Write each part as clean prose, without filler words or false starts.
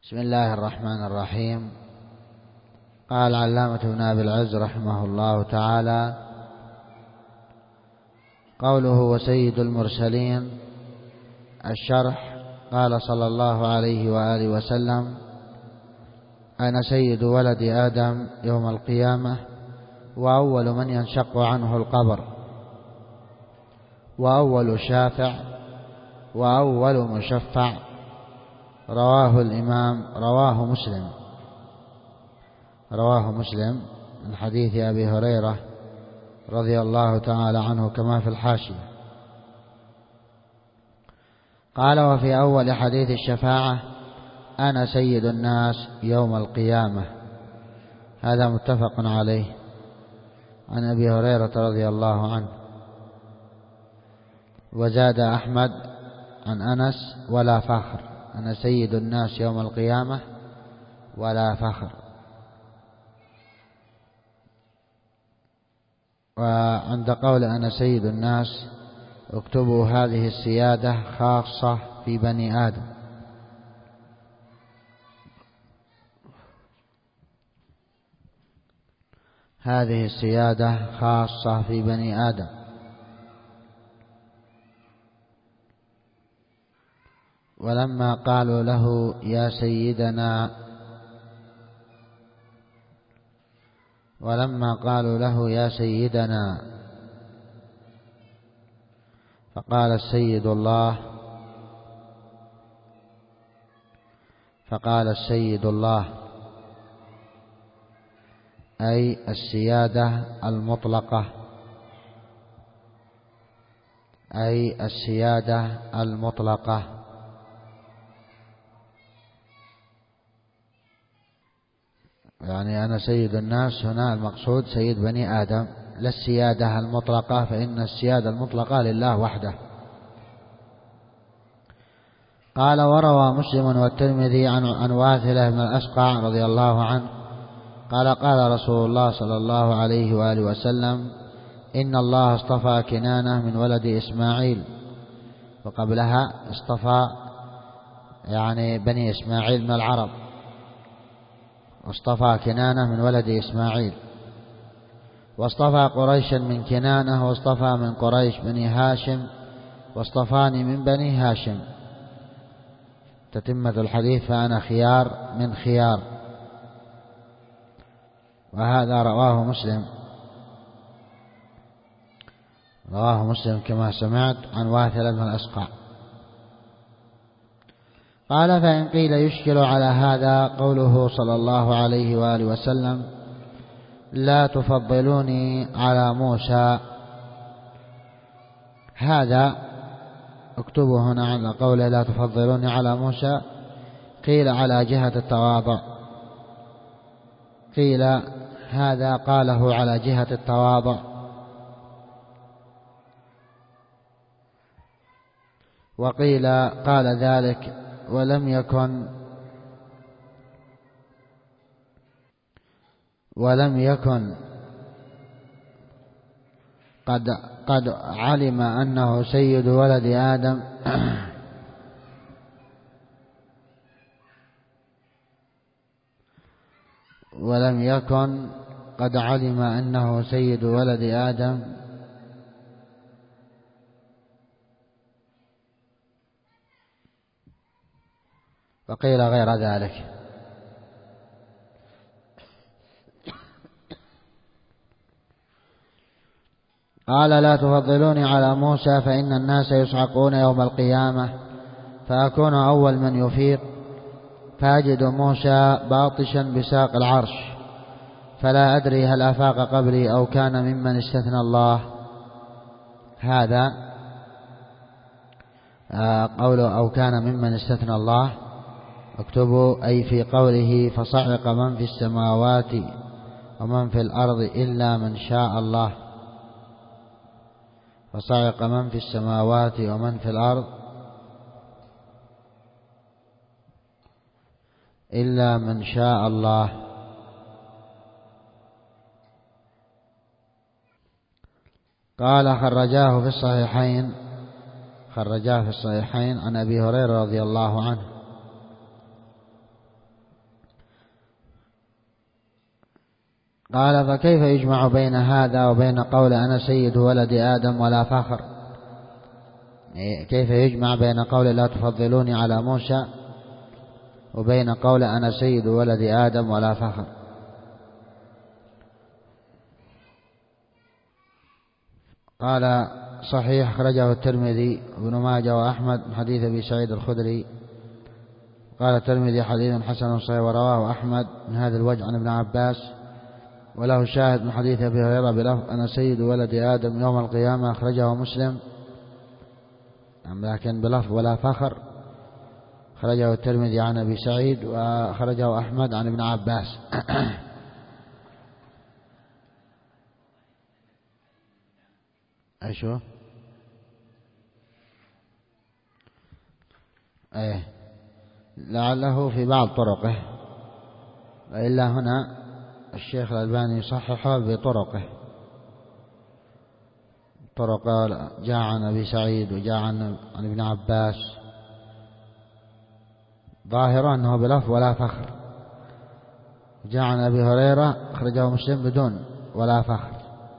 بسم الله الرحمن الرحيم. قال العلامة ابن أبي العز رحمه الله تعالى: قوله وسيد المرسلين. الشرح: قال صلى الله عليه وآله وسلم: أنا سيد ولد آدم يوم القيامة، وأول من ينشق عنه القبر، وأول شافع، وأول مشفع. رواه مسلم من حديث أبي هريرة رضي الله تعالى عنه كما في الحاشية. قال: وفي أول حديث الشفاعة: أنا سيد الناس يوم القيامة. هذا متفق عليه عن أبي هريرة رضي الله عنه. وزاد أحمد عن أنس: ولا فخر. أنا سيد الناس يوم القيامة ولا فخر. وعند قول أنا سيد الناس اكتبوا هذه السيادة خاصة في بني آدم. هذه السيادة خاصة في بني آدم. ولما قالوا له يا سيدنا فقال السيد الله، أي السيادة المطلقة. يعني أنا سيد الناس هنا المقصود سيد بني آدم، لا السيادة المطلقة، فإن السيادة المطلقة لله وحده. قال: وروى مسلم والترمذي عن واثلة بن الأسقع رضي الله عنه قال: قال رسول الله صلى الله عليه وآله وسلم: إن الله اصطفى كنانة من ولد إسماعيل. وقبلها اصطفى يعني بني إسماعيل من العرب، واصطفى كنانة من ولد إسماعيل، واصطفى قريشا من كنانة، واصطفى من قريش بني هاشم، واصطفاني من بني هاشم. تتمة الحديث: فأنا خيار من خيار. وهذا رواه مسلم كما سمعت عن واثلة بن الأسقع. قال: فإن قيل يشكل على هذا قوله صلى الله عليه وآله وسلم: لا تفضلوني على موسى. هذا اكتبوا هنا على قوله لا تفضلوني على موسى. قيل على جهة التواضع، قيل هذا قاله على جهة التواضع، وقيل قال ذلك ولم يكن قد علم أنه سيد ولد آدم ولم يكن قد علم أنه سيد ولد آدم وقيل غير ذلك. قال: لا تفضلوني على موسى فإن الناس يصعقون يوم القيامة، فأكون أول من يفيق، فأجد موسى باطشا بساق العرش، فلا أدري هل أفاق قبلي أو كان ممن استثنى الله. هذا قوله أو كان ممن استثنى الله، اكتبوا أي في قوله فصعق من في السماوات ومن في الأرض إلا من شاء الله. فصعق من في السماوات ومن في الأرض إلا من شاء الله. قال: خرجاه في الصحيحين عن أبي هريرة رضي الله عنه قال فكيف يجمع بين هذا وبين قول أنا سيد ولد آدم ولا فخر؟ كيف يجمع بين قول لا تفضلوني على موسى وبين قول أنا سيد ولد آدم ولا فخر؟ قال صحيح، أخرجه الترمذي وابن ماجه وأحمد من حديث أبي سعيد الخدري. قال الترمذي حديث حسن صحيح، ورواه أحمد من هذا الوجه عن ابن عباس، وله شاهد من حديث أبي هريرة بلفظ أنا سيد ولد آدم يوم القيامة، أخرجه مسلم لكن بلفظ ولا فخر. أخرجه الترمذي عن أبي سعيد، وأخرجه أحمد عن ابن عباس. أيشو لعله في بعض طرقه، وإلا هنا الشيخ الألباني يصححه بطرقه. طرق جاء عن أبي سعيد وجاء عن ابن عباس، ظاهرا أنه بلفظ ولا فخر. جاء عن أبي هريرة أخرجه مسلم بدون ولا فخر،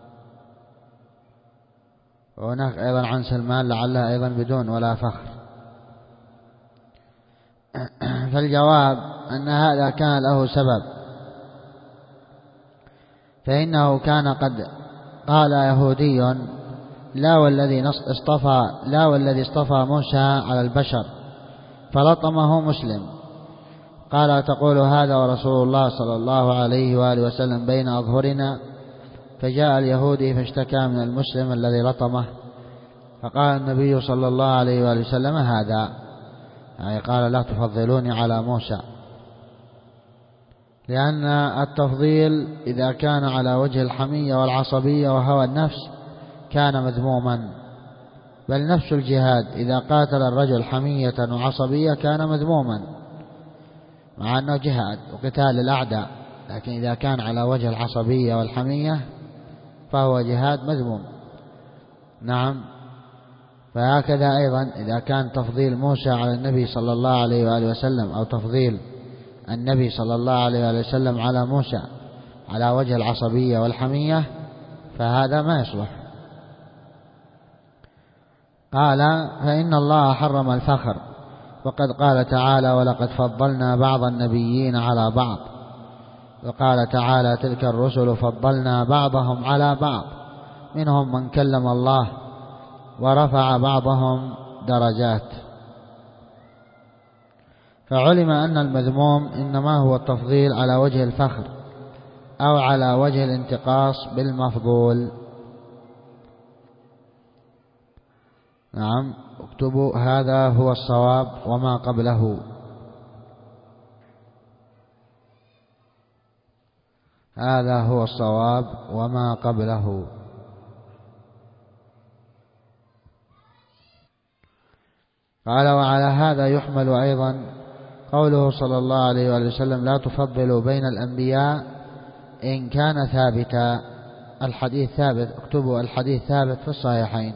وهناك أيضا عن سلمان لعله أيضا بدون ولا فخر. فالجواب أن هذا كان له سبب، فإنه كان قد قال يهودي لا والذي اصطفى موسى على البشر، فلطمه مسلم. قال تقول هذا ورسول الله صلى الله عليه وآله وسلم بين أظهرنا؟ فجاء اليهودي فاشتكى من المسلم الذي لطمه، فقال النبي صلى الله عليه وآله وسلم هذا، يعني قال لا تفضلوني على موسى، لأن التفضيل إذا كان على وجه الحمية والعصبية وهوى النفس كان مذموما، بل نفس الجهاد إذا قاتل الرجل حمية وعصبية كان مذموما، مع أنه جهاد وقتال للأعداء، لكن إذا كان على وجه العصبية والحمية فهو جهاد مذموم. نعم. فهكذا أيضا إذا كان تفضيل موسى على النبي صلى الله عليه وآله وسلم، أو تفضيل النبي صلى الله عليه وآله وسلم على موسى على وجه العصبية والحمية، فهذا ما يصلح. قال فإن الله حرم الفخر، وقد قال تعالى ولقد فضلنا بعض النبيين على بعض، وقال تعالى تلك الرسل فضلنا بعضهم على بعض منهم من كلم الله ورفع بعضهم درجات. فعلم أن المذموم إنما هو التفضيل على وجه الفخر أو على وجه الانتقاص بالمفضول. نعم، اكتبوا هذا هو الصواب وما قبله. هذا هو الصواب وما قبله. قال وعلى هذا يحمل أيضا قوله صلى الله عليه وسلم لا تفضلوا بين الأنبياء إن كان ثابتا. الحديث ثابت، اكتبوا الحديث ثابت في الصحيحين.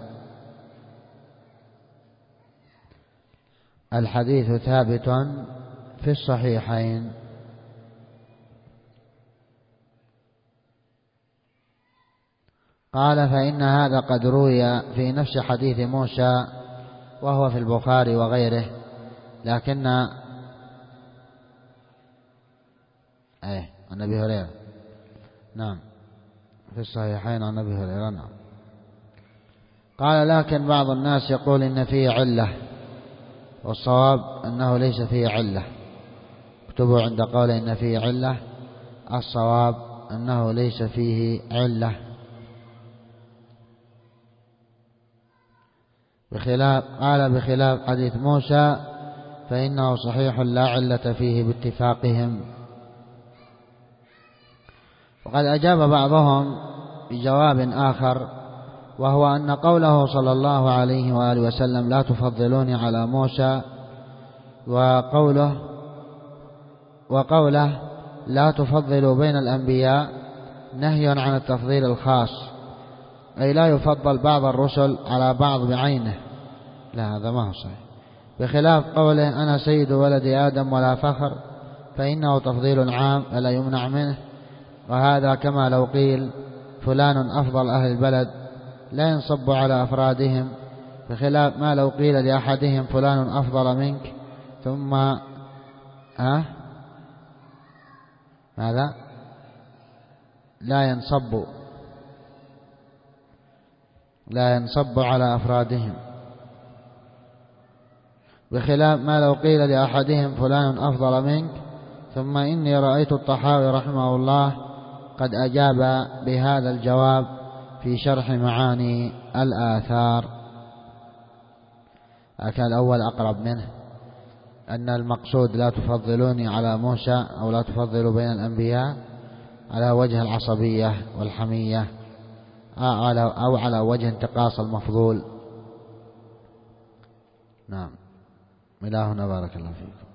الحديث ثابت في الصحيحين. قال فإن هذا قد روي في نفس حديث موسى وهو في البخاري وغيره، لكن عن أبي هريرة. نعم، في الصحيحين عن أبي هريرة. نعم. قال لكن بعض الناس يقول إن فيه علة، والصواب أنه ليس فيه علة. اكتبوا عند قول إن فيه علة، الصواب أنه ليس فيه علة. قال بخلاف حديث موسى فإنه صحيح لا علة فيه باتفاقهم. وقد أجاب بعضهم بجواب آخر، وهو أن قوله صلى الله عليه وآله وسلم لا تفضلوني على موسى وقوله لا تفضلوا بين الأنبياء نهي عن التفضيل الخاص، أي لا يفضل بعض الرسل على بعض بعينه. لا، هذا ما هو صحيح. بخلاف قوله أنا سيد ولد آدم ولا فخر، فإنه تفضيل عام فلا يمنع منه، وهذا كما لو قيل فلان أفضل أهل البلد لا ينصب على أفرادهم، بخلاف ما لو قيل لأحدهم فلان أفضل منك ثم ماذا لا ينصب على أفرادهم، بخلاف ما لو قيل لأحدهم فلان أفضل منك. ثم إني رأيت الطحاوي رحمه الله قد أجاب بهذا الجواب في شرح معاني الآثار. لكن الأول أقرب منه، أن المقصود لا تفضلوني على موسى أو لا تفضلوا بين الأنبياء على وجه العصبية والحمية أو على وجه انتقاص المفضول. نعم، إلهنا بارك الله فيكم.